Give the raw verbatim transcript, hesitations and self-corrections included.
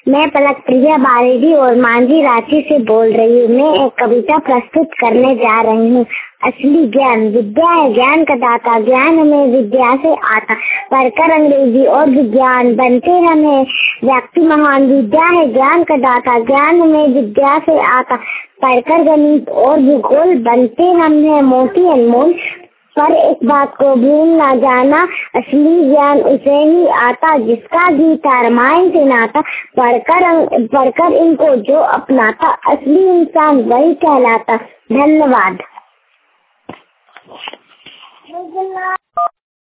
मैं पलक प्रिया बारेडी और मांझी रांची से बोल रही हूँ। मैं एक कविता प्रस्तुत करने जा रही हूँ। असली ज्ञान विद्या है, ज्ञान का दाता, ज्ञान हमें विद्या से आता। पढ़कर अंग्रेजी और विज्ञान बनते हमें व्यक्ति महान। विद्या है ज्ञान का दाता, ज्ञान हमें विद्या से आता। पढ़कर गणित और भूगोल बनते हमें मोती अनमोल। पर एक बात को भूल ना जाना, असली ज्ञान उसे ही आता जिसका गीता रामायण से नाता। पढ़कर पढ़कर इनको जो अपनाता, असली इंसान वही कहलाता। धन्यवाद।